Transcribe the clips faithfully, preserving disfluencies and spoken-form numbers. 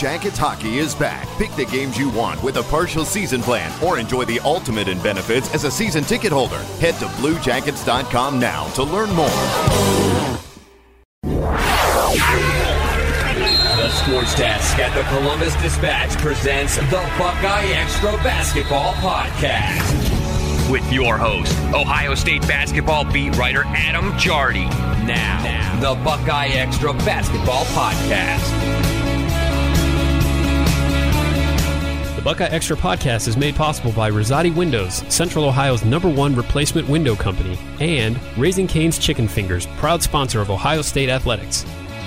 Jackets hockey is back. Pick the games you want with a partial season plan or enjoy the ultimate in benefits as a season ticket holder. Head to blue jackets dot com now to learn more. The Sports Desk at the Columbus Dispatch presents the Buckeye Extra Basketball Podcast. With your host, Ohio State basketball beat writer Adam Jardy. Now, now, the Buckeye Extra Basketball Podcast. The Buckeye Extra Podcast is made possible by Rosati Windows, Central Ohio's number one replacement window company, and Raising Cane's Chicken Fingers, proud sponsor of Ohio State Athletics.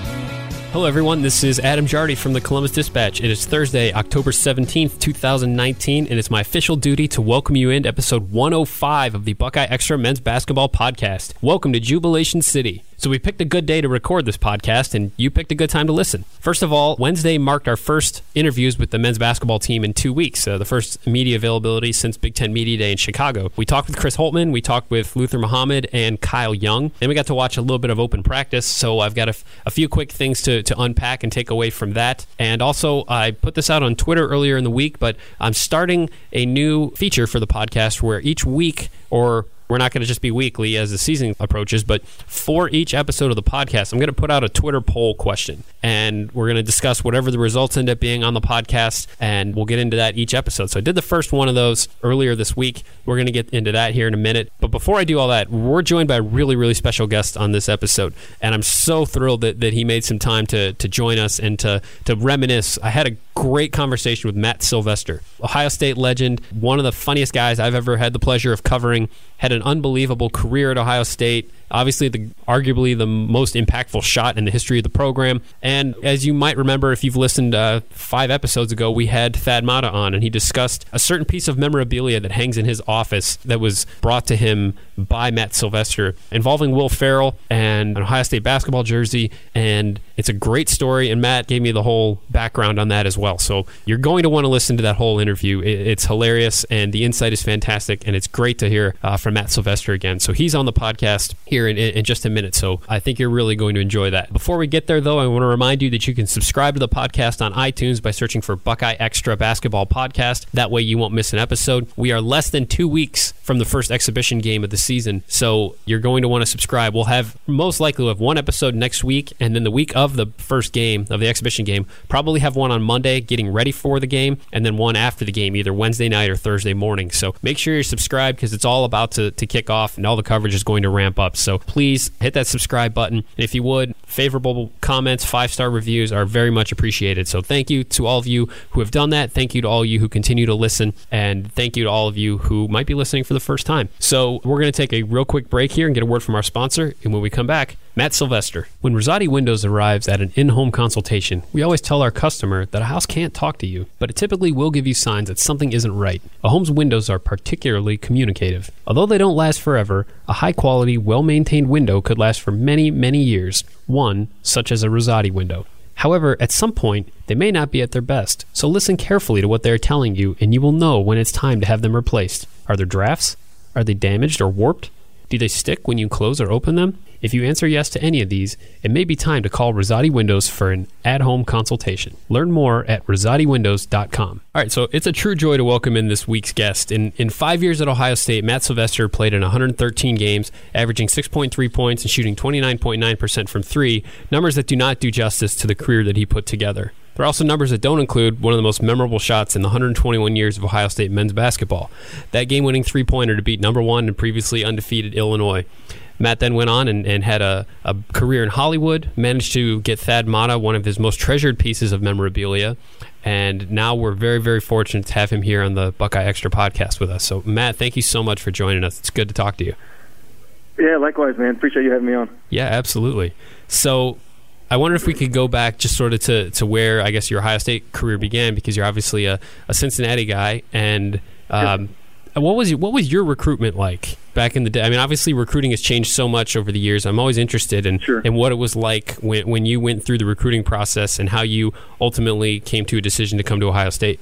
Hello everyone, this is Adam Jardy from the Columbus Dispatch. It is Thursday, October seventeenth, twenty nineteen, and it's my official duty to welcome you into episode one oh five of the Buckeye Extra Men's Basketball Podcast. Welcome to Jubilation City. So we picked a good day to record this podcast, and you picked a good time to listen. First of all, Wednesday marked our first interviews with the men's basketball team in two weeks, uh, the first media availability since Big Ten Media Day in Chicago. We talked with Chris Holtman, we talked with Luther Muhammad and Kyle Young, and we got to watch a little bit of open practice, so I've got a, f- a few quick things to, to unpack and take away from that. And also, I put this out on Twitter earlier in the week, but I'm starting a new feature for the podcast where each week, or we're not going to just be weekly as the season approaches, but for each episode of the podcast, I'm going to put out a Twitter poll question, and we're going to discuss whatever the results end up being on the podcast, and we'll get into that each episode. So I did the first one of those earlier this week. We're going to get into that here in a minute. But before I do all that, we're joined by a really, really special guest on this episode, and I'm so thrilled that, that he made some time to to join us and to, to reminisce. I had a great conversation with Matt Sylvester, Ohio State legend, one of the funniest guys I've ever had the pleasure of covering, had an unbelievable career at Ohio State, obviously the arguably the most impactful shot in the history of the program. And as you might remember, if you've listened uh, five episodes ago, we had Thad Matta on, and he discussed a certain piece of memorabilia that hangs in his office that was brought to him by Matt Sylvester involving Will Ferrell and an Ohio State basketball jersey. And it's a great story, and Matt gave me the whole background on that as well. So you're going to want to listen to that whole interview. It's hilarious, and the insight is fantastic, and it's great to hear uh, from Matt Sylvester again. So he's on the podcast here in, in just a minute, so I think you're really going to enjoy that. Before we get there, though, I want to remind you that you can subscribe to the podcast on iTunes by searching for Buckeye Extra Basketball Podcast. That way you won't miss an episode. We are less than two weeks from the first exhibition game of the season, so you're going to want to subscribe. We'll have, most likely, we'll have one episode next week, and then the week of the first game, of the exhibition game, probably have one on Monday, getting ready for the game, and then one after the game, either Wednesday night or Thursday morning. So make sure you're subscribed, because it's all about to, to kick off, and all the coverage is going to ramp up. So please hit that subscribe button. And if you would, favorable comments, five-star reviews are very much appreciated. So thank you to all of you who have done that. Thank you to all of you who continue to listen. And thank you to all of you who might be listening for the first time. So we're going to take a real quick break here and get a word from our sponsor. And when we come back, Matt Sylvester. When Rosati Windows arrives at an in-home consultation, we always tell our customer that a house can't talk to you, but it typically will give you signs that something isn't right. A home's windows are particularly communicative. Although they don't last forever, a high-quality, well-maintained window could last for many, many years, one such as a Rosati window. However, at some point, they may not be at their best, so listen carefully to what they are telling you, and you will know when it's time to have them replaced. Are there drafts? Are they damaged or warped? Do they stick when you close or open them? If you answer yes to any of these, it may be time to call Rosati Windows for an at-home consultation. Learn more at rosati windows dot com. All right, so it's a true joy to welcome in this week's guest. In in five years at Ohio State, Matt Sylvester played in one hundred thirteen games, averaging six point three points and shooting twenty-nine point nine percent from three, numbers that do not do justice to the career that he put together. There are also numbers that don't include one of the most memorable shots in the one hundred twenty-one years of Ohio State men's basketball, that game-winning three-pointer to beat number one and previously undefeated Illinois. Matt then went on and, and had a, a career in Hollywood, managed to get Thad Matta, one of his most treasured pieces of memorabilia, and now we're very, very fortunate to have him here on the Buckeye Extra podcast with us. So, Matt, thank you so much for joining us. It's good to talk to you. Yeah, likewise, man. Appreciate you having me on. Yeah, absolutely. So, I wonder if we could go back just sort of to, to where, I guess, your Ohio State career began, because you're obviously a, a Cincinnati guy, and um, yeah. what was what was your recruitment like back in the day? I mean, obviously recruiting has changed so much over the years. I'm always interested in, sure. in what it was like when, when you went through the recruiting process and how you ultimately came to a decision to come to Ohio State.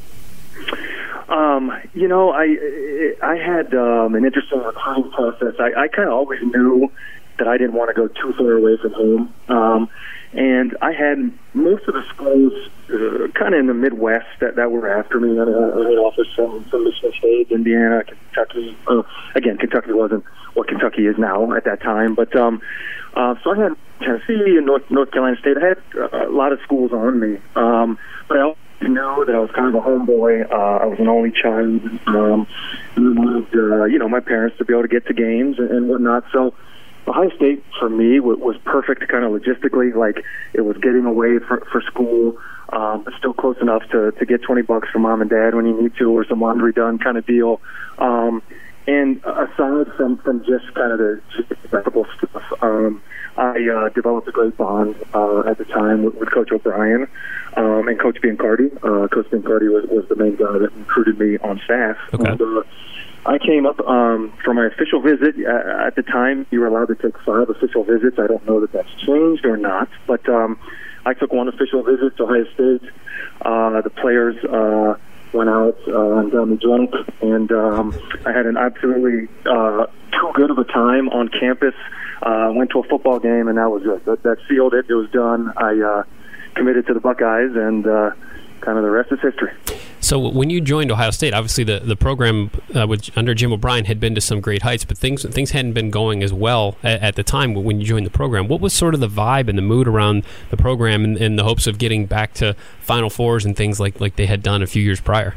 Um, you know, I I had um, an interesting recruiting process. I, I kind of always knew that I didn't want to go too far away from home. Um, and I had most of the schools uh, kind of in the Midwest that, that were after me. I, I had offers from, from Michigan State, Indiana, Kentucky. Uh, again, Kentucky wasn't what Kentucky is now at that time. But um, uh, so I had Tennessee and North, North Carolina State. I had uh, a lot of schools on me. Um, but I also knew that I was kind of a homeboy. Uh, I was an only child. Um, and I wanted, uh, you know, my parents to be able to get to games and, and whatnot. So Ohio State, for me, w- was perfect kind of logistically. Like, it was getting away for, for school, um, but still close enough to, to get twenty bucks from mom and dad when you need to, or some laundry done kind of deal. Um, and aside from, from just kind of the technical stuff, um, I uh, developed a great bond uh, at the time with, with Coach O'Brien um, and Coach Biancardi. Uh, Coach Biancardi was, was the main guy that recruited me on staff. Okay. And, uh, I came up um, for my official visit. Uh, at the time, you were allowed to take five official visits. I don't know that that's changed or not, but um, I took one official visit to Ohio State. Uh, the players uh, went out uh, and got me drunk, and um, I had an absolutely uh, too good of a time on campus. Uh, went to a football game, and that was it. That, that sealed it. It was done. I uh, committed to the Buckeyes, and uh, kind of the rest is history. So when you joined Ohio State, obviously the, the program uh, with, under Jim O'Brien had been to some great heights, but things things hadn't been going as well at, at the time when you joined the program. What was sort of the vibe and the mood around the program in, in the hopes of getting back to Final Fours and things like, like they had done a few years prior?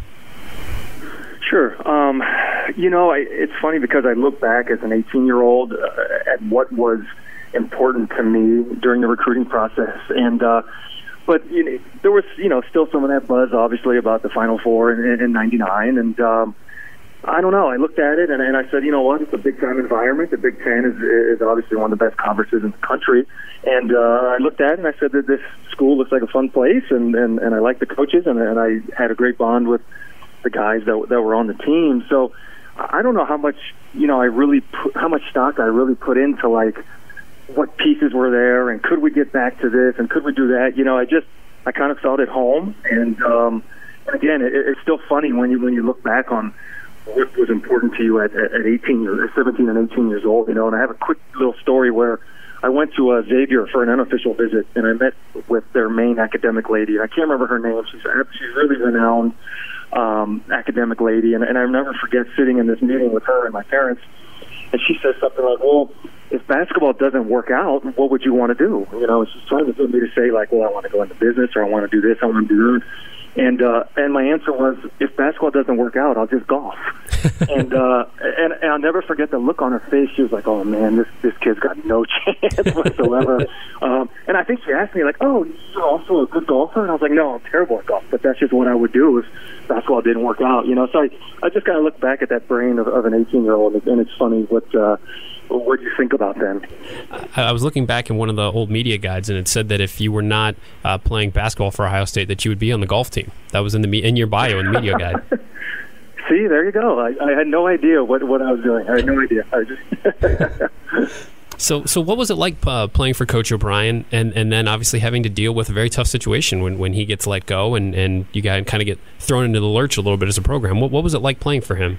Sure. Um, you know, I, it's funny because I look back as an eighteen-year-old uh, at what was important to me during the recruiting process, and uh, But you know, there was, you know, still some of that buzz, obviously, about the Final Four in, in ninety-nine. And um, I don't know. I looked at it, and, and I said, you know what? It's a big-time environment. The Big Ten is, is obviously one of the best conferences in the country. And uh, I looked at it, and I said that this school looks like a fun place, and, and, and I like the coaches, and, and I had a great bond with the guys that, that were on the team. So I don't know how much, you know, I really put, how much stock I really put into, like, what pieces were there, and could we get back to this, and could we do that? You know, I just, I kind of felt at home, and um, again, it, it's still funny when you when you look back on what was important to you at, at eighteen, or seventeen and eighteen years old, you know. And I have a quick little story where I went to uh, Xavier for an unofficial visit, and I met with their main academic lady. I can't remember her name. She's she's really renowned um, academic lady, and, and I'll never forget sitting in this meeting with her and my parents, and she says something like, well, if basketball doesn't work out, what would you want to do? You know, she's trying to get me to say, like, well, I want to go into business, or I want to do this, I want to do that. And uh, and my answer was, if basketball doesn't work out, I'll just golf. and, uh, and and I'll never forget the look on her face. She was like, oh, man, this this kid's got no chance whatsoever. um, and I think she asked me, like, oh, you're also a good golfer? And I was like, no, I'm terrible at golf, but that's just what I would do if basketball didn't work out. You know, so I, I just kind of look back at that brain of, of an eighteen-year-old, and it's funny what uh, what do you think about them? I was looking back in one of the old media guides, and it said that if you were not uh, playing basketball for Ohio State, that you would be on the golf team. That was in the in your bio in the media guide. See, there you go. I, I had no idea what, what I was doing. I had no idea. I just So, so what was it like uh, playing for Coach O'Brien, and, and then obviously having to deal with a very tough situation when, when he gets let go, and, and you got kind of get thrown into the lurch a little bit as a program? What what was it like playing for him?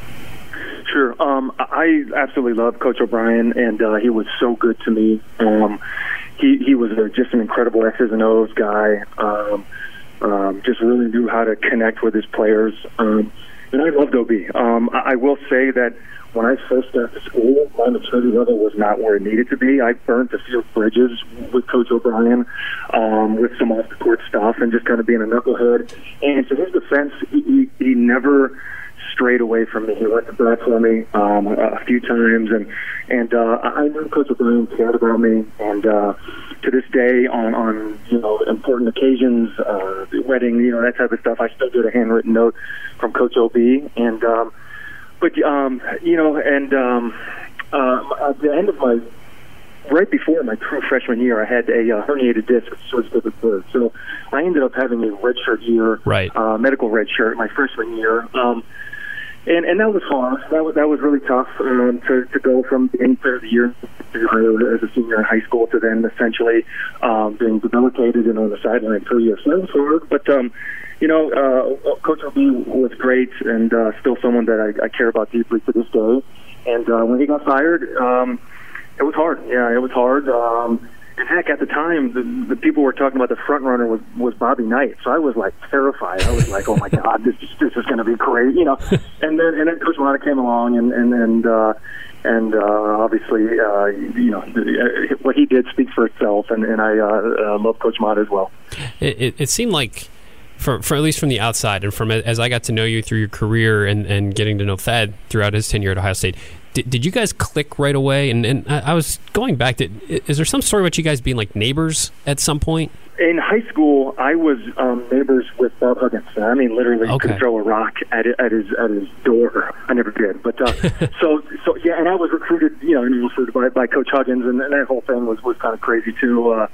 Sure. Um, I absolutely love Coach O'Brien, and uh, he was so good to me. Um, he he was a, just an incredible X's and O's guy. Um, um, just really knew how to connect with his players, um, and I loved O B. Um, I, I will say that when I first got to school, my maturity level was not where it needed to be. I burnt a few bridges with Coach O'Brien, um, with some off-the-court stuff, and just kind of being a knucklehead. And to his defense, he, he, he never strayed away from me. He went to bat for me um, a few times, and and uh, I knew Coach O'Brien cared about me. And uh, to this day, on on you know important occasions, uh, the wedding, you know that type of stuff, I still get a handwritten note from Coach O B. And um, but um, you know, and um, uh, at the end of my right before my true freshman year, I had a uh, herniated disc, short step third. So I ended up having a redshirt year, right? Uh, medical redshirt my freshman year. Um, And and that was hard. That was that was really tough um, to to go from being player of the year as a senior in high school to then essentially um, being debilitated and on the sideline for a year. So that was hard. But um, you know, uh, Coach O B was great, and uh, still someone that I, I care about deeply to this day. And uh, when he got fired, um, It was hard. Yeah, it was hard. Um, and heck, at the time, the, the people were talking about the front runner was, was Bobby Knight. So I was like terrified. I was like, oh my God, this is, this is going to be great, you know. And then and then Coach Matta came along, and and and uh, and uh, obviously, uh, you know, what he did speaks for itself. And and I uh, uh, love Coach Matta as well. It, it, it seemed like, for, for at least from the outside, and from as I got to know you through your career and, and getting to know Thad throughout his tenure at Ohio State. Did, did you guys click right away? And, and I was going back to, is there some story about you guys being like neighbors at some point? In high school, I was um, neighbors with Bob Huggins. I mean, literally, okay. could throw a rock at at his at his door. I never did, but uh, so so yeah. And I was recruited, you know, and by, by Coach Huggins, and, and that whole thing was, was kind of crazy too. Uh,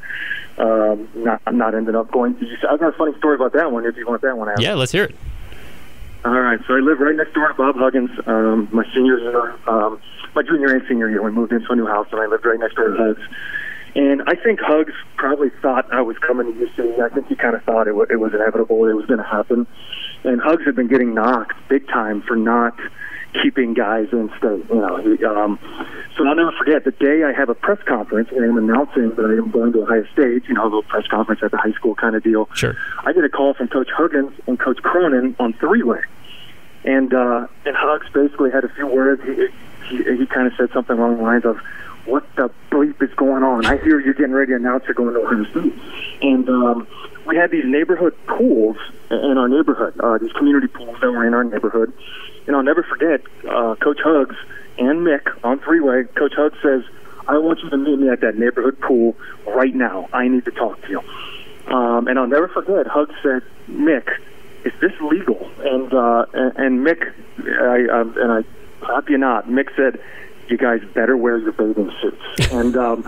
um, not not ended up going to. I've got a funny story about that one. If you want that one, Adam. Yeah, let's hear it. All right, so I lived right next door to Bob Huggins. Um, my senior year, um, my junior and senior year, we moved into a new house, and I lived right next door to Hugs. And I think Hugs probably thought I was coming to U C. I think he kind of thought it, w- it was inevitable, it was going to happen. And Hugs had been getting knocked big time for not keeping guys in state. You know, he, um, so I'll never forget the day I have a press conference where I'm announcing that I am going to Ohio State. You know, a little press conference at the high school kind of deal. Sure. I get a call from Coach Huggins and Coach Cronin on three-way. And uh, and Hugs basically had a few words. He, he, he kind of said something along the lines of, "What the bleep is going on? I hear you're getting ready to announce you're going to Ohio State." And um, we had these neighborhood pools in our neighborhood, uh, these community pools that were in our neighborhood. And I'll never forget, uh, Coach Hugs and Mick on three-way, Coach Hugs says, "I want you to meet me at that neighborhood pool right now. I need to talk to you." Um, and I'll never forget, Hugs said, "Mick, is this legal?" And uh, and, and Mick, I, um, and I clap you not, Mick said, "You guys better wear your bathing suits." And um,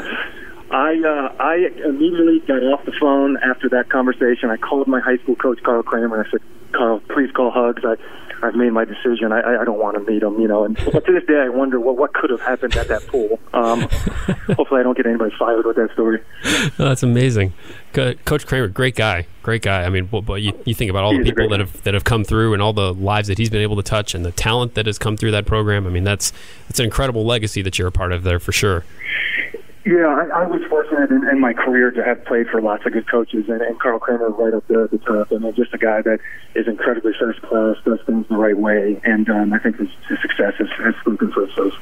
I uh, I immediately got off the phone after that conversation. I called my high school coach, Carl Kramer. I said, "Carl, please call Hugs. I, I've made my decision. I, I don't want to meet him." You know, and but to this day, I wonder what what could have happened at that pool. Um, hopefully, I don't get anybody fired with that story. Oh, that's amazing. Coach Kramer, great guy, great guy. I mean, but you, you think about all the people that have that have come through and all the lives that he's been able to touch and the talent that has come through that program. I mean, that's that's an incredible legacy that you're a part of there for sure. Yeah, I, I was fortunate in, in my career to have played for lots of good coaches, and, and Carl Kramer right up there at the top. And just a guy that is incredibly first class, does things the right way, and um, I think his, his success has, has spoken for itself.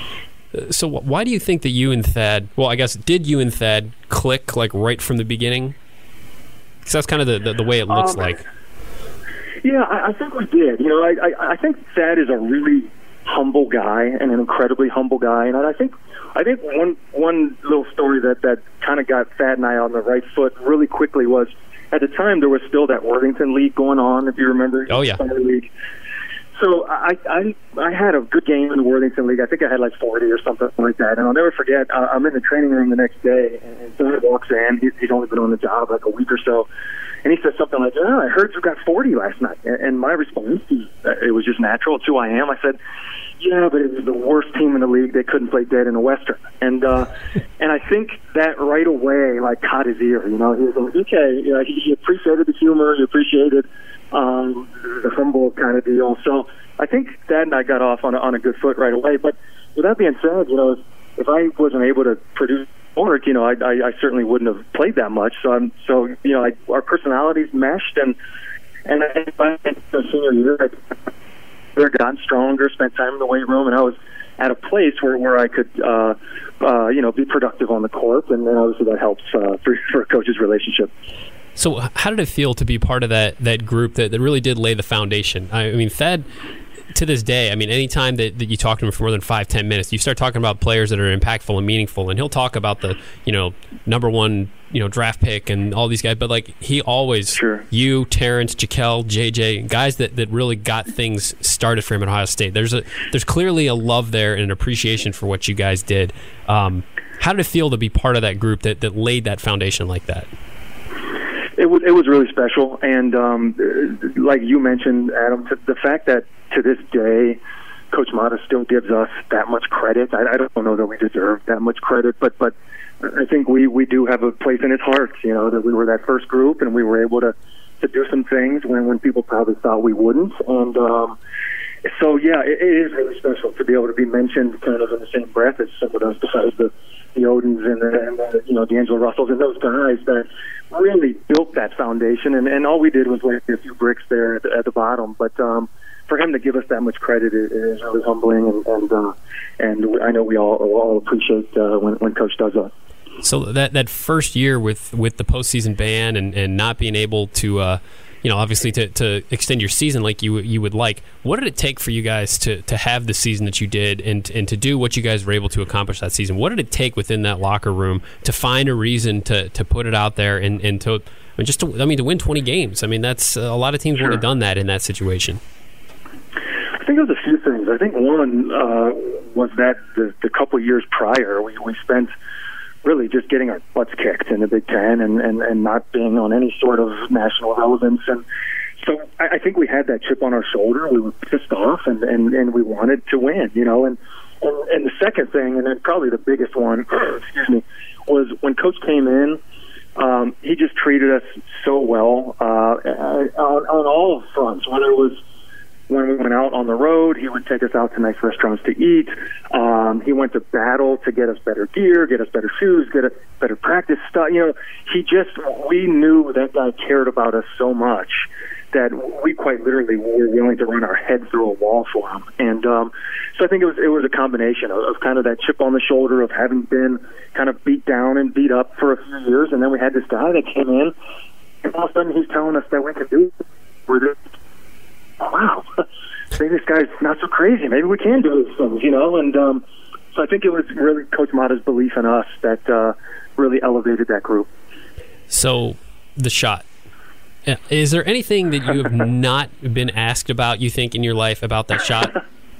So why do you think that you and Thad, well, I guess, did you and Thad click like right from the beginning? Because that's kind of the, the, the way it looks um, like. Yeah, I, I think we did. You know, I, I, I think Thad is a really humble guy and an incredibly humble guy. And I think I think one one little story that, that kind of got Thad and I on the right foot really quickly was, at the time there was still that Worthington League going on, if you remember. Oh, yeah. Summer League. So I, I I had a good game in the Worthington League. I think I had like forty or something like that. And I'll never forget, uh, I'm in the training room the next day, and Thad walks in. He, he's only been on the job like a week or so. And he says something like, "Oh, I heard you got forty last night." And my response, it was just natural. It's who I am. I said, "Yeah, but it was the worst team in the league. They couldn't play dead in the Western." And uh, and I think that right away, like, caught his ear. You know, he was like, okay, you know, he, he appreciated the humor. He appreciated um, the humble kind of deal. So I think Thad and I got off on a, on a good foot right away. But with that being said, you know, if, if I wasn't able to produce work, you know, I, I, I certainly wouldn't have played that much. So I'm, so you know, I, our personalities meshed, and and I think by the senior year, I they've gotten stronger, spent time in the weight room, and I was at a place where, where I could, uh, uh, you know, be productive on the court, and then obviously that helps uh, for, for a coach's relationship. So how did it feel to be part of that that group that, that really did lay the foundation? I mean, Thad, to this day, I mean, anytime that, that you talk to him for more than five, ten minutes, you start talking about players that are impactful and meaningful, and he'll talk about the, you know, number one, you know, draft pick and all these guys, but like he always, sure. you, Terrence, Jaquel, J J, guys that, that really got things started for him at Ohio State. There's a there's clearly a love there and an appreciation for what you guys did. Um, how did it feel to be part of that group that, that laid that foundation like that? It was it was really special, and um, like you mentioned, Adam, the fact that to this day, Coach Matta still gives us that much credit. I, I don't know that we deserve that much credit, but but I think we, we do have a place in his heart. You know, that we were that first group, and we were able to, to do some things when, when people probably thought we wouldn't, and um, so yeah, it, it is really special to be able to be mentioned kind of in the same breath as some of those, besides the the Odins and the, and the you know the Angelo Russells and those guys that really built that foundation. And, and all we did was lay a few bricks there at the, at the bottom. But um, for him to give us that much credit is, is really humbling, and and, uh, and I know we all all appreciate uh, when when Coach does that. So that that first year with, with the postseason ban and, and not being able to, uh, you know, obviously to, to extend your season like you you would like, what did it take for you guys to, to have the season that you did and and to do what you guys were able to accomplish that season? What did it take within that locker room to find a reason to, to put it out there and, and to, I mean, just to, I mean, to win twenty games? I mean, that's a lot of teams sure. would have done that in that situation. I think there was a few things. I think one uh, was that the, the couple years prior, we, we spent really just getting our butts kicked in the Big Ten and, and, and not being on any sort of national relevance. And so I, I think we had that chip on our shoulder. We were pissed off, and, and, and we wanted to win, you know. And, and, and the second thing, and then probably the biggest one, excuse me, was when Coach came in, um, he just treated us so well uh, on, on all fronts, whether it was when we went out on the road, he would take us out to nice restaurants to eat. Um, he went to battle to get us better gear, get us better shoes, get us better practice stuff. You know, he just, we knew that guy cared about us so much that we quite literally were willing to run our head through a wall for him. And um, so I think it was it was a combination of, of kind of that chip on the shoulder of having been kind of beat down and beat up for a few years, and then we had this guy that came in, and all of a sudden he's telling us that we could do it. We're just, wow, maybe this guy's not so crazy. Maybe we can do these things, you know. And um, so I think it was really Coach Mata's belief in us that uh, really elevated that group. So the shot. Is there anything that you have not been asked about, you think, in your life about that shot?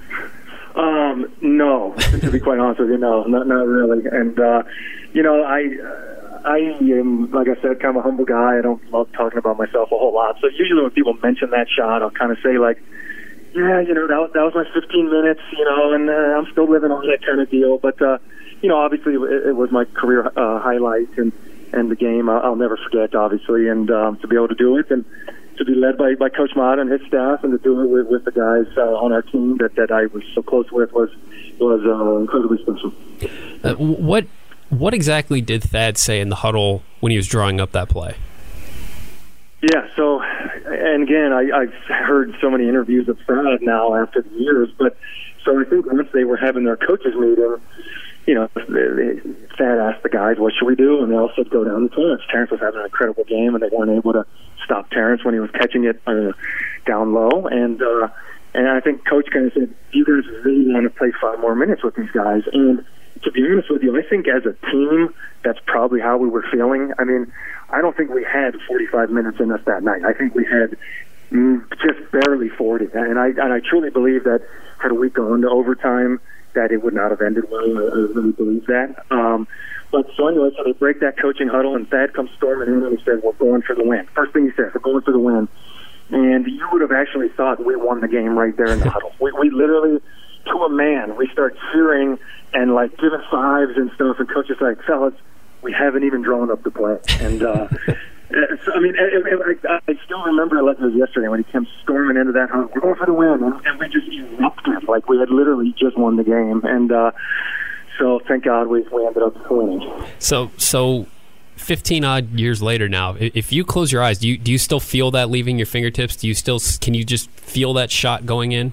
um, no, to be quite honest with you, no, not not really. And uh, you know, I uh, I am, like I said, kind of a humble guy. I don't love talking about myself a whole lot. So usually when people mention that shot, I'll kind of say like, yeah, you know, that was, that was my fifteen minutes, you know, and uh, I'm still living on that kind of deal. But uh, you know, obviously it, it was my career uh, highlight, and. And the game, I'll, I'll never forget, obviously, and um, to be able to do it and to be led by, by Coach Mata and his staff, and to do it with, with the guys uh, on our team that, that I was so close with was was uh, incredibly special. Uh, what what exactly did Thad say in the huddle when he was drawing up that play? Yeah, so, and again, I, I've heard so many interviews of Thad now after the years, but so I think once they were having their coaches meeting, you know, Thad asked the guys, what should we do? And they all said, go down to Terrence. Terrence was having an incredible game, and they weren't able to stop Terrence when he was catching it uh, down low. And uh, and I think Coach kind of said, you guys really want to play five more minutes with these guys. And to be honest with you, I think as a team, that's probably how we were feeling. I mean, I don't think we had forty-five minutes in us that night. I think we had mm, just barely forty. And I, and I truly believe that had we gone to overtime, that it would not have ended well. I really believe that. Um, but so anyway, so they break that coaching huddle, and Thad comes storming in, and he said, we're going for the win. First thing he said, we're going for the win. And you would have actually thought we won the game right there in the huddle. We, we literally, to a man, we start cheering and, like, giving fives and stuff, and Coach is like, fellas, we haven't even drawn up the play. And, uh, so, I mean, it, it, I, I still remember it like it was yesterday when he came storming into that huddle. We're going for the win, and, and we just erupted like we had literally just won the game. And uh, so, thank God, we, we ended up winning. So, so fifteen odd years later now, if you close your eyes, do you do you still feel that leaving your fingertips? Do you still can you just feel that shot going in?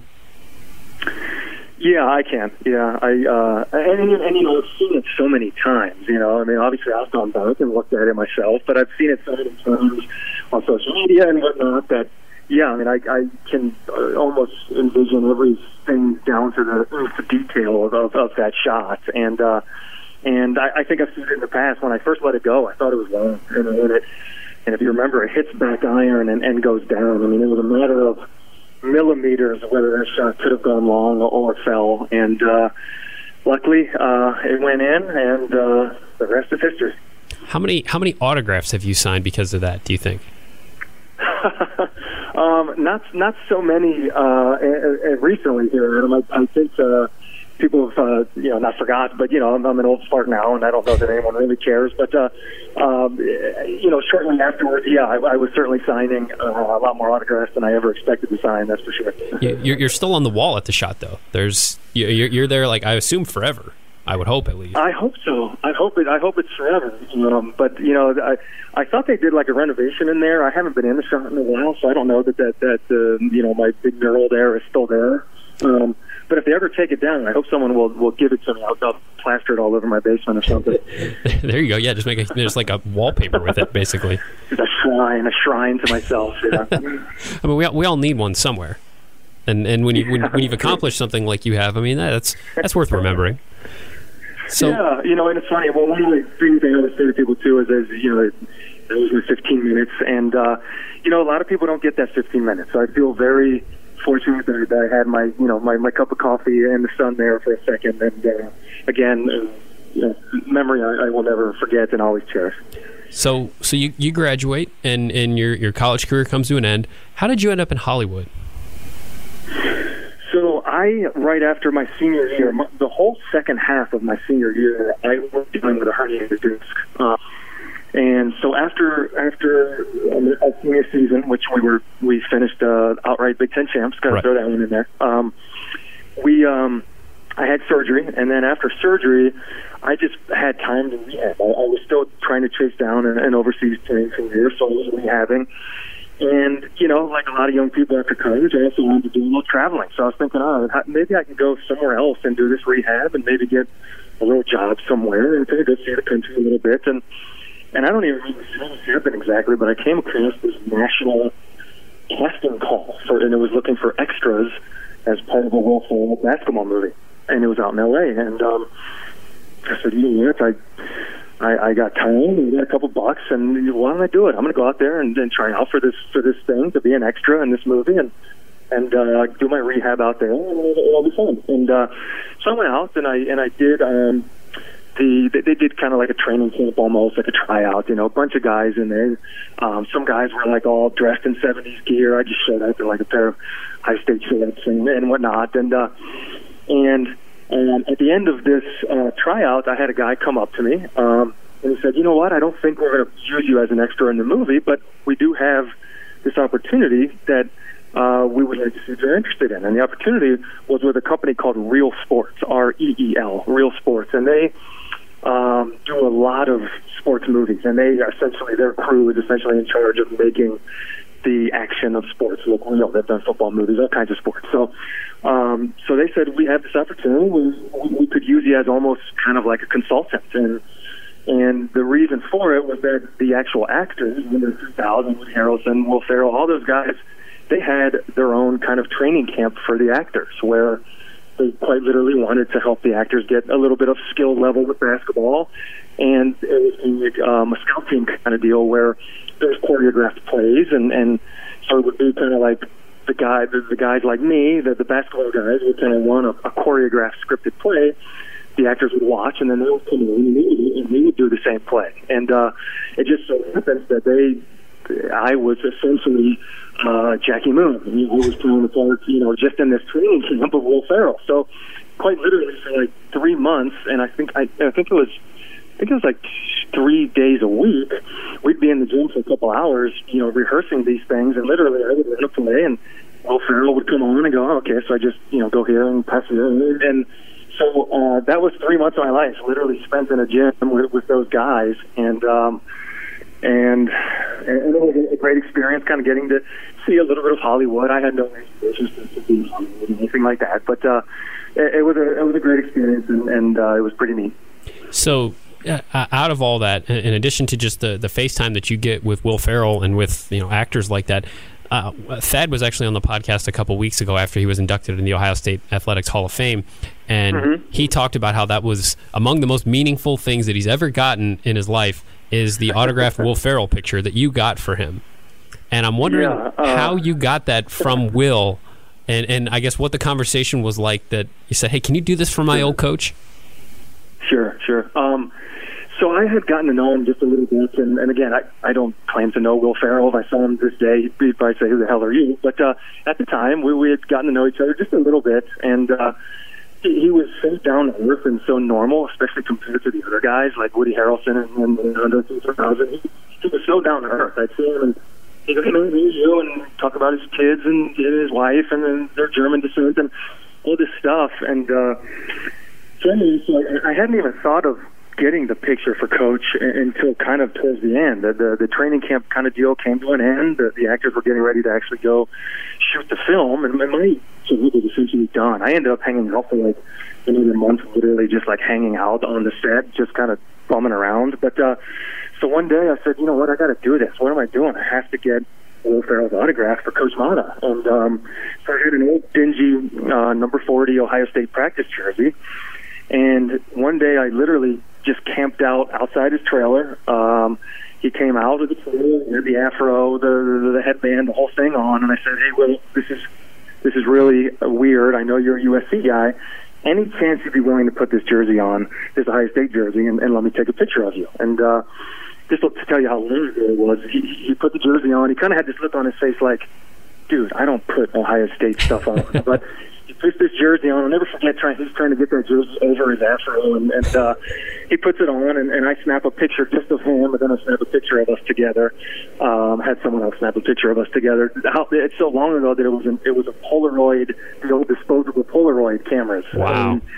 Yeah, I can. Yeah, I uh, and, and you know, I've seen it so many times. You know, I mean, obviously I've gone back and looked at it myself, but I've seen it so many times on social media and whatnot that, yeah, I mean, I, I can uh, almost envision everything down to the, the detail of, of, of that shot. And uh, and I, I think I've seen it in the past. When I first let it go, I thought it was long, and, and it and if you remember, it hits back iron and, and goes down. I mean, it was a matter of millimeters of whether that shot could have gone long or fell, and uh, luckily uh, it went in, and uh, the rest is history. How many how many autographs have you signed because of that, do you think? um, not not so many uh, recently here, Adam. I, I think uh, people have, uh, you know, not forgot, but, you know, I'm, I'm an old fart now, and I don't know that anyone really cares. But, uh, um, you know, shortly afterwards, yeah, I, I was certainly signing uh, a lot more autographs than I ever expected to sign, that's for sure. You're, you're still on the wall at the shot, though. There's You're, you're there, like, I assume forever. I would hope, at least. I hope so. I hope it. I hope it's forever. Um, but you know, I I thought they did like a renovation in there. I haven't been in the shot in a while, so I don't know that that that uh, you know, my big mural there is still there. Um, but if they ever take it down, I hope someone will will give it to me. I'll, I'll plaster it all over my basement or something. There you go. Yeah, just make a, just like a wallpaper with it, basically. Just a shrine, a shrine to myself. Yeah. I mean, we all, we all need one somewhere, and and when you when, when you've accomplished something like you have, I mean, that's that's worth remembering. So, yeah, you know, and it's funny. Well, one of the things I always say to people too is, is you know, it was my fifteen minutes, and uh, you know, a lot of people don't get that fifteen minutes. So I feel very fortunate that, that I had my, you know, my, my cup of coffee in the sun there for a second, and uh, again, uh, you know, memory I, I will never forget and always cherish. So, so you, you graduate, and and your your college career comes to an end. How did you end up in Hollywood? So I, right after my senior year, my, the whole second half of my senior year, I was dealing with a herniated disc. Uh, and so after after a senior season, which we were we finished uh, outright Big Ten champs, got to right. throw that one in there. Um, we um, I had surgery, and then after surgery, I just had time to rehab. I, I was still trying to chase down an, an overseas training career, so I was rehabbing. And, you know, like a lot of young people after college, I also wanted to do a little traveling. So I was thinking, oh, maybe I can go somewhere else and do this rehab and maybe get a little job somewhere and kind of go see the country a little bit. And and I don't even remember how this happened exactly, but I came across this national casting call, for, and it was looking for extras as part of a Will Ferrell basketball movie. And it was out in L A. And um, I said, you know what, I... I, I got time and got a couple bucks, and why don't I do it? I'm going to go out there and, and try out for this for this thing to be an extra in this movie, and and uh, do my rehab out there, and it'll, it'll be fun. And uh, so I went out and I and I did um, the they, they did kind of like a training camp, almost like a tryout. You know, a bunch of guys in there. Um, some guys were like all dressed in seventies gear. I just showed up in like a pair of high state shorts and, and whatnot, and uh, and. And at the end of this uh, tryout, I had a guy come up to me, um, and he said, you know what, I don't think we're going to use you as an extra in the movie, but we do have this opportunity that uh, we would like to see if you're interested in. And the opportunity was with a company called Real Sports, R E E L, Real Sports. And they um, do a lot of sports movies, and they essentially, their crew is essentially in charge of making the action of sports look real. They've done football movies, all kinds of sports. So um, so they said, we have this opportunity. We, we could use you as almost kind of like a consultant. And and the reason for it was that the actual actors, in the two thousand, Woody Harrelson, Will Ferrell, all those guys, they had their own kind of training camp for the actors, where they quite literally wanted to help the actors get a little bit of skill level with basketball. And it was like um, a scout team kind of deal where there was choreographed plays, and, and so it would be kind of like the guy, the, the guys like me, the, the basketball guys would kind of want a, a choreographed scripted play. The actors would watch, and then they would come in and they would, and they would do the same play. And uh, it just so happens that they, I was essentially uh, Jackie Moon. I mean, I was playing the part, you know, just in this training camp of Will Ferrell. So quite literally for like three months, and I think I, I think it was. I think it was like three days a week. We'd be in the gym for a couple hours, you know, rehearsing these things, and literally I would run a play, and Will Ferrell would come on and go, oh, okay, so I just, you know, go here and pass it in. And so uh, that was three months of my life, literally spent in a gym with, with those guys, and um, and and it was a great experience, kind of getting to see a little bit of Hollywood. I had no aspirations to be in Hollywood or anything like that, but uh, it, it was a it was a great experience, and, and uh, it was pretty neat. So. Uh, out of all that, in addition to just the, the FaceTime that you get with Will Ferrell and with, you know, actors like that, uh, Thad was actually on the podcast a couple weeks ago after he was inducted in the Ohio State Athletics Hall of Fame, and mm-hmm. he talked about how that was among the most meaningful things that he's ever gotten in his life is the autographed Will Ferrell picture that you got for him. And I'm wondering yeah, uh, how you got that from Will, and, and I guess what the conversation was like that you said, hey, can you do this for my old coach? Sure, sure. Um, so I had gotten to know him just a little bit, and, and again, I, I don't claim to know Will Ferrell. If I saw him this day, he'd probably say, who the hell are you? But uh, at the time, we, we had gotten to know each other just a little bit, and uh, he, he was so down to earth and so normal, especially compared to the other guys like Woody Harrelson and, and, and under two thousand. He, he was so down to earth. I'd see him and he'd go, hey, man, who's you? And talk about his kids and his wife and then their German descent and all this stuff. And uh, so, anyway, so I, I hadn't even thought of getting the picture for Coach until kind of towards the end. The, the, the training camp kind of deal came to an end. The, the actors were getting ready to actually go shoot the film, and my job was essentially done. I ended up hanging out for like another month, literally just like hanging out on the set, just kind of bumming around. But uh, so one day I said, you know what, I got to do this. What am I doing? I have to get Will Ferrell's autograph for Coach Mata. And um, so I had an old dingy uh, number forty Ohio State practice jersey. And one day I literally just camped out outside his trailer. Um, he came out of the trailer, he had the afro, the, the the headband, the whole thing on, and I said, "Hey, Will, this is this is really weird. I know you're a U S C guy. Any chance you'd be willing to put this jersey on, this Ohio State jersey, and, and let me take a picture of you?" And uh, just to tell you how long ago it was, he, he put the jersey on. He kind of had this look on his face like, "Dude, I don't put Ohio State stuff on," but he puts this jersey on. I'll never forget trying. He's trying to get that jersey over his afro, and, and uh, he puts it on, and, and I snap a picture just of him, and then I snap a picture of us together. Um, had someone else snap a picture of us together. How, it's so long ago that it was an, it was a Polaroid, the old disposable Polaroid cameras. Wow. Um,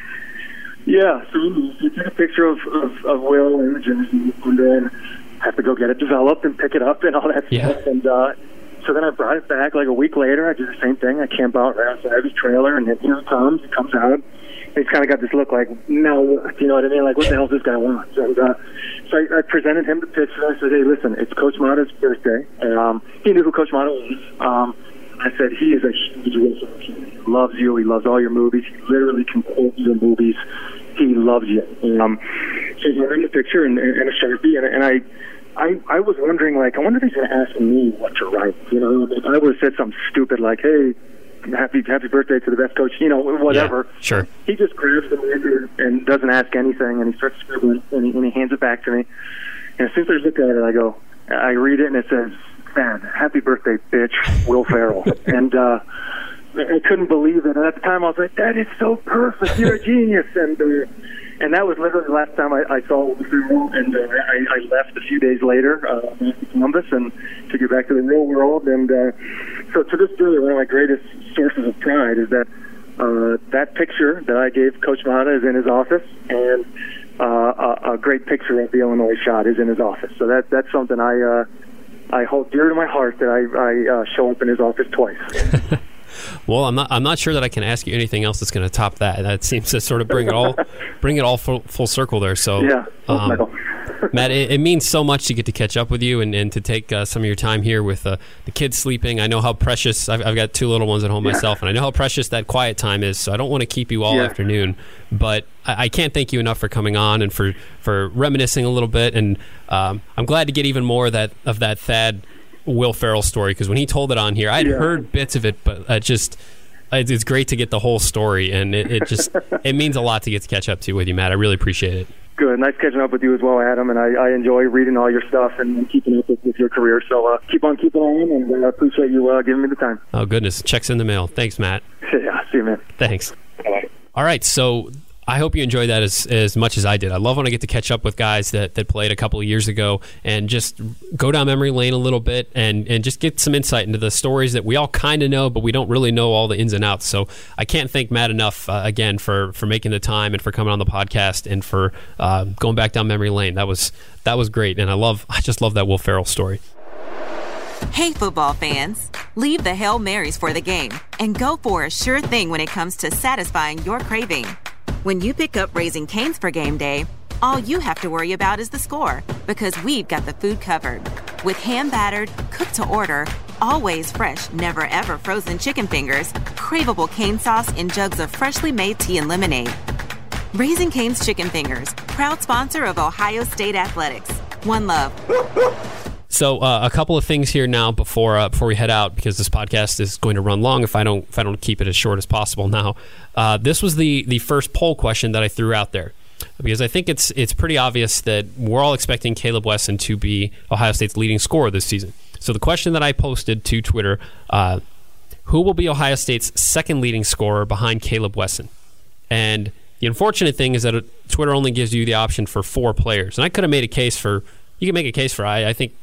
yeah, so we took a picture of, of, of Will in the jersey, and then have to go get it developed and pick it up and all that yeah. stuff. And uh, so then I brought it back like a week later. I did the same thing. I camp out right outside his trailer, and then here he comes. He comes out. And he's kind of got this look like, no, you know what I mean? Like, what the hell does this guy want? And uh, so I, I presented him the picture. I said, hey, listen, it's Coach Mata's birthday. And, um, he knew who Coach Mata was. Um, I said, he is a huge Will Ferrell fan. He loves you. He loves all your movies. He literally can quote your movies. He loves you. Um, so I brought him the picture and, and a Sharpie, and, and I... I, I was wondering, like, I wonder if he's going to ask me what to write. You know, if I would have said something stupid like, hey, happy happy birthday to the best coach, you know, whatever. Yeah, sure. He just grabs the marker and doesn't ask anything, and he starts scribbling, and he, and he hands it back to me. And as soon as I look at it, I go, I read it, and it says, man, happy birthday, bitch, Will Ferrell. and uh, I couldn't believe it. And at the time, I was like, that is so perfect. You're a genius. And uh, And that was literally the last time I, I saw Will Ferrell, and uh, I, I left a few days later uh, to Columbus and to get back to the real world. And uh, so to this day, one of my greatest sources of pride is that uh, that picture that I gave Coach Mata is in his office, and uh, a, a great picture of the Illinois shot is in his office. So that that's something I uh, I hold dear to my heart, that I, I uh, show up in his office twice. Well, I'm not. I'm not sure that I can ask you anything else that's going to top that. That seems to sort of bring it all, bring it all full, full circle there. So, yeah, um, Matt, it, it means so much to get to catch up with you and, and to take uh, some of your time here with uh, the kids sleeping. I know how precious. I've, I've got two little ones at home yeah. myself, and I know how precious that quiet time is. So I don't want to keep you all yeah. afternoon, but I, I can't thank you enough for coming on and for, for reminiscing a little bit. And um, I'm glad to get even more of that of that Thad Will Ferrell story, because when he told it on here, I'd yeah. heard bits of it, but uh, just it's, it's great to get the whole story, and it, it just it means a lot to get to catch up to with you, Matt. I really appreciate it. Good, nice catching up with you as well, Adam, and I, I enjoy reading all your stuff and keeping up with, with your career. So uh, keep on keeping on, and I uh, appreciate you uh, giving me the time. Oh goodness, checks in the mail. Thanks, Matt. Yeah, see you, man. Thanks. Bye. All right, so I hope you enjoyed that as, as much as I did. I love when I get to catch up with guys that, that played a couple of years ago and just go down memory lane a little bit and, and just get some insight into the stories that we all kind of know, but we don't really know all the ins and outs. So I can't thank Matt enough, uh, again, for, for making the time and for coming on the podcast and for uh, going back down memory lane. That was that was great, and I love I just love that Will Ferrell story. Hey, football fans. Leave the Hail Marys for the game and go for a sure thing when it comes to satisfying your craving. When you pick up Raising Cane's for game day, all you have to worry about is the score, because we've got the food covered. With hand-battered, cooked-to-order, always fresh, never-ever frozen chicken fingers, craveable cane sauce in jugs of freshly made tea and lemonade. Raising Cane's Chicken Fingers, proud sponsor of Ohio State Athletics. One love. So uh, a couple of things here now before uh, before we head out, because this podcast is going to run long if I don't if I don't keep it as short as possible. Now, uh, this was the the first poll question that I threw out there, because I think it's it's pretty obvious that we're all expecting Caleb Wesson to be Ohio State's leading scorer this season. So the question that I posted to Twitter: uh, who will be Ohio State's second leading scorer behind Caleb Wesson? And the unfortunate thing is that Twitter only gives you the option for four players. And I could have made a case for, you can make a case for, I, I think,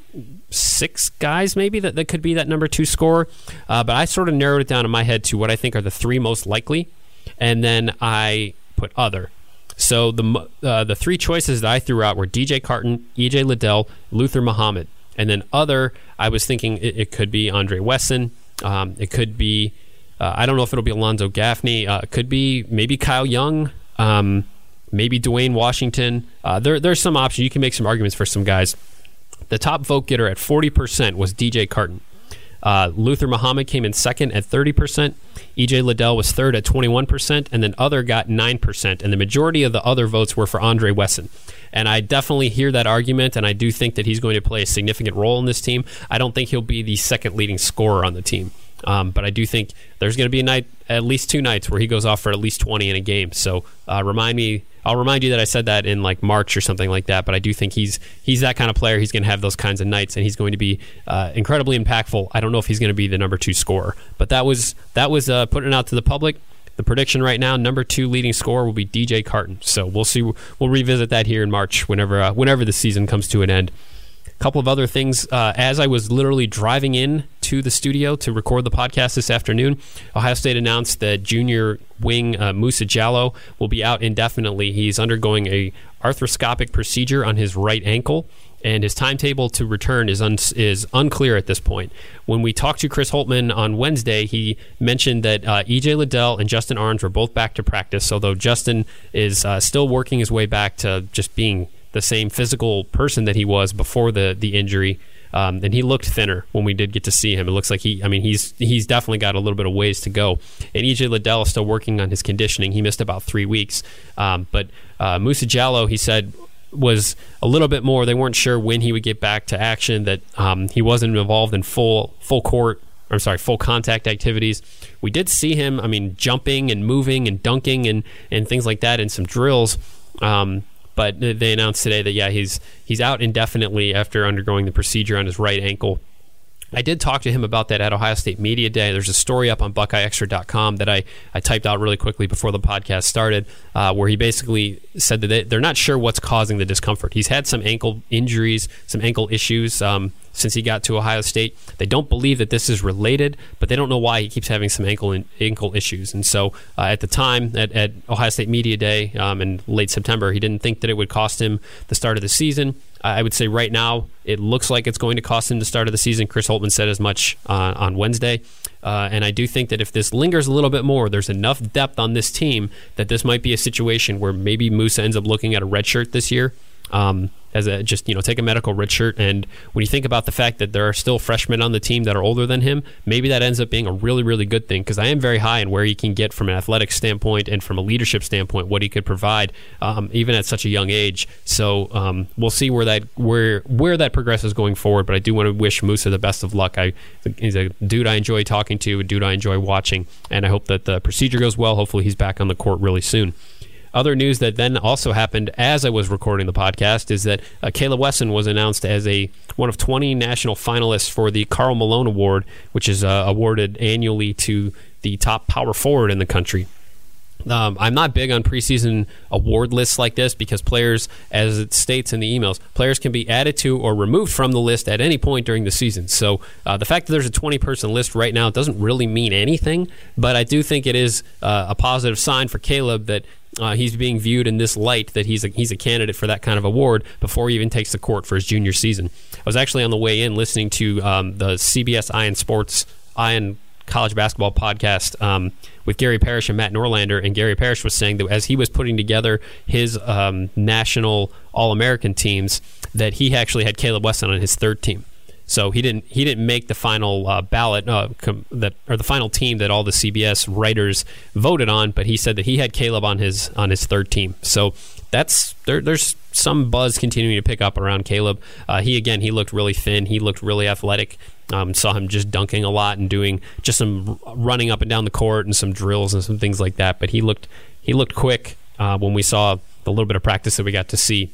six guys maybe that, that could be that number two scorer. Uh, but I sort of narrowed it down in my head to what I think are the three most likely. And then I put other. So the uh, the three choices that I threw out were D J Carton, E J Liddell, Luther Muhammad. And then other, I was thinking it, it could be Andre Wesson. Um, it could be, uh, I don't know if it'll be Alonzo Gaffney. Uh, it could be maybe Kyle Young, um, maybe Dwayne Washington. Uh, there, there's some options. You can make some arguments for some guys. The top vote getter at forty percent was D J Carton. Uh, Luther Muhammad came in second at thirty percent. E J Liddell was third at twenty-one percent, and then other got nine percent. And the majority of the other votes were for Andre Wesson. And I definitely hear that argument, and I do think that he's going to play a significant role in this team. I don't think he'll be the second leading scorer on the team. Um, but I do think there's going to be a night, at least two nights, where he goes off for at least twenty in a game. So uh, remind me, I'll remind you that I said that in like March or something like that. But I do think he's he's that kind of player. He's going to have those kinds of nights, and he's going to be uh, incredibly impactful. I don't know if he's going to be the number two scorer, but that was that was uh, putting it out to the public. The prediction right now, number two leading scorer will be D J Carton. So we'll see. We'll revisit that here in March whenever uh, whenever the season comes to an end. A couple of other things. Uh, as I was literally driving in to the studio to record the podcast this afternoon, Ohio State announced that junior wing uh, Musa Jallow will be out indefinitely. He's undergoing a arthroscopic procedure on his right ankle, and his timetable to return is un- is unclear at this point. When we talked to Chris Holtmann on Wednesday, he mentioned that uh, E J Liddell and Justin Arns were both back to practice, although Justin is uh, still working his way back to just being the same physical person that he was before the the injury. Um, and he looked thinner when we did get to see him. It looks like he, I mean, he's he's definitely got a little bit of ways to go. And E J Liddell is still working on his conditioning. He missed about three weeks. Um, but uh, Musa Jallow, he said, was a little bit more. They weren't sure when he would get back to action, that um, he wasn't involved in full full court, I'm sorry, full contact activities. We did see him, I mean, jumping and moving and dunking and, and things like that in some drills. Um, but they announced today that, yeah, he's he's out indefinitely after undergoing the procedure on his right ankle. I did talk to him about that at Ohio State Media Day. There's a story up on Buckeye Extra dot com that I, I typed out really quickly before the podcast started, uh, where he basically said that they, they're not sure what's causing the discomfort. He's had some ankle injuries, some ankle issues um, since he got to Ohio State. They don't believe that this is related, but they don't know why he keeps having some ankle in, ankle issues. And so uh, at the time, at, at Ohio State Media Day um, in late September, he didn't think that it would cost him the start of the season. I would say right now it looks like it's going to cost him the start of the season. Chris Holtmann said as much uh, on Wednesday. Uh, and I do think that if this lingers a little bit more, there's enough depth on this team that this might be a situation where maybe Musa ends up looking at a red shirt this year. Um, as a just, you know, take a medical redshirt. And when you think about the fact that there are still freshmen on the team that are older than him, maybe that ends up being a really, really good thing, because I am very high in where he can get from an athletic standpoint and from a leadership standpoint, what he could provide, um, even at such a young age. So um, we'll see where that where where that progresses going forward. But I do want to wish Musa the best of luck. I he's a dude I enjoy talking to, a dude I enjoy watching, and I hope that the procedure goes well. Hopefully he's back on the court really soon. Other news that then also happened as I was recording the podcast is that uh, Caleb Wesson was announced as a one of twenty national finalists for the Karl Malone Award, which is uh, awarded annually to the top power forward in the country. Um, I'm not big on preseason award lists like this because players, as it states in the emails, players can be added to or removed from the list at any point during the season. So uh, the fact that there's a twenty-person list right now doesn't really mean anything, but I do think it is uh, a positive sign for Caleb that Uh, he's being viewed in this light, that he's a, he's a candidate for that kind of award before he even takes the court for his junior season. I was actually on the way in listening to um, the C B S Iron Sports, Iron College Basketball podcast um, with Gary Parrish and Matt Norlander, and Gary Parrish was saying that as he was putting together his um, national All-American teams, that he actually had Caleb Wesson on his third team. So he didn't he didn't make the final uh, ballot uh, com- that or the final team that all the C B S writers voted on, but he said that he had Caleb on his on his third team. So that's there. There's some buzz continuing to pick up around Caleb. Uh, he again he looked really thin. He looked really athletic. Um, saw him just dunking a lot and doing just some running up and down the court and some drills and some things like that. But he looked he looked quick uh, when we saw the little bit of practice that we got to see.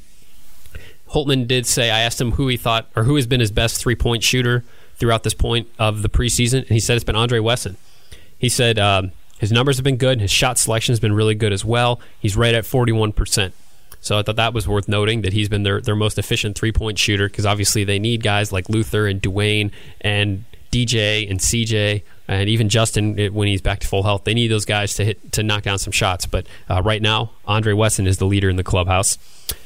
Holtmann did say, I asked him who he thought, or who has been his best three-point shooter throughout this point of the preseason, and he said it's been Andre Wesson. He said, um, His numbers have been good. His shot selection has been really good as well. He's right at forty-one percent. So I thought that was worth noting, that he's been their, their most efficient three-point shooter, because obviously they need guys like Luther and Dwayne and D J and C J and even Justin when he's back to full health. They need those guys to hit to knock down some shots. But uh, right now, Andre Wesson is the leader in the clubhouse.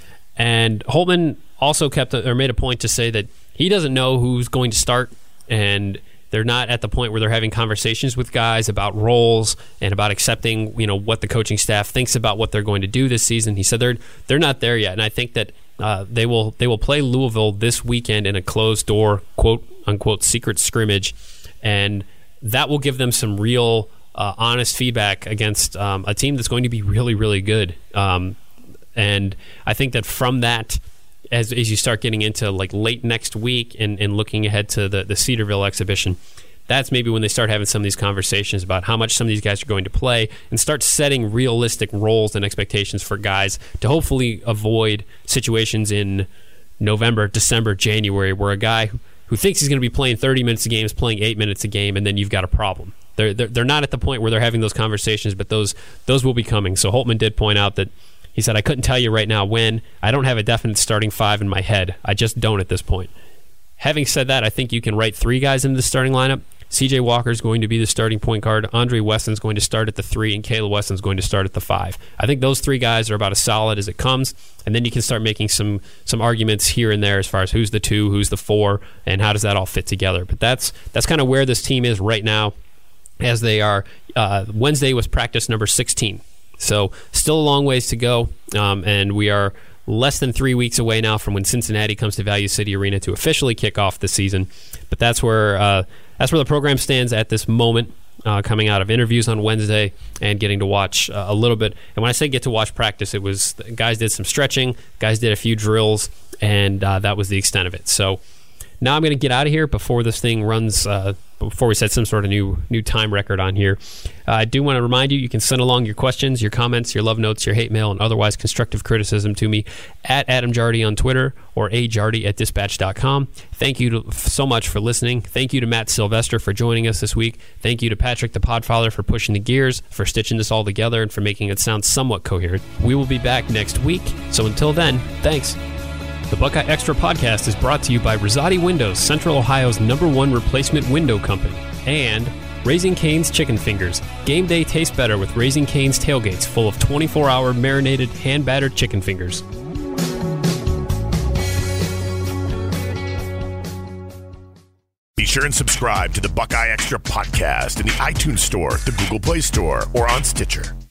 And Holtmann also kept or made a point to say that he doesn't know who's going to start, and they're not at the point where they're having conversations with guys about roles and about accepting, you know, what the coaching staff thinks about what they're going to do this season. He said they're they're not there yet, and I think that uh, they will they will play Louisville this weekend in a closed door, quote unquote, secret scrimmage, and that will give them some real uh, honest feedback against um, a team that's going to be really really good. Um, and I think that from that, As as you start getting into like late next week and, and looking ahead to the, the Cedarville exhibition, that's maybe when they start having some of these conversations about how much some of these guys are going to play and start setting realistic roles and expectations for guys to hopefully avoid situations in November, December, January where a guy who, who thinks he's going to be playing thirty minutes a game is playing eight minutes a game, and then you've got a problem. They're, they're, they're not at the point where they're having those conversations, but those those will be coming. So Holtmann did point out that he said, I couldn't tell you right now when. I don't have a definite starting five in my head. I just don't at this point. Having said that, I think you can write three guys into the starting lineup. C J Walker is going to be the starting point guard. Andre Wesson is going to start at the three, and Caleb Wesson is going to start at the five. I think those three guys are about as solid as it comes, and then you can start making some some arguments here and there as far as who's the two, who's the four, and how does that all fit together. But that's that's kind of where this team is right now, as they are. Uh, Wednesday was practice number sixteen. So still a long ways to go, um, and we are less than three weeks away now from when Cincinnati comes to Value City Arena to officially kick off the season. But that's where uh, that's where the program stands at this moment, uh, coming out of interviews on Wednesday and getting to watch uh, a little bit. And when I say get to watch practice, it was guys did some stretching, guys did a few drills, and uh, that was the extent of it. So now I'm going to get out of here before this thing runs, uh, before we set some sort of new new time record on here. Uh, I do want to remind you, you can send along your questions, your comments, your love notes, your hate mail, and otherwise constructive criticism to me at Adam Jardy on Twitter or a jardy at dispatch dot com. Thank you to, so much for listening. Thank you to Matt Sylvester for joining us this week. Thank you to Patrick the Podfather for pushing the gears, for stitching this all together, and for making it sound somewhat coherent. We will be back next week, so until then, thanks. The Buckeye Extra podcast is brought to you by Rosati Windows, Central Ohio's number one replacement window company, and Raising Cane's Chicken Fingers. Game day tastes better with Raising Cane's tailgates full of twenty-four hour marinated, hand-battered chicken fingers. Be sure and subscribe to the Buckeye Extra podcast in the iTunes Store, the Google Play Store, or on Stitcher.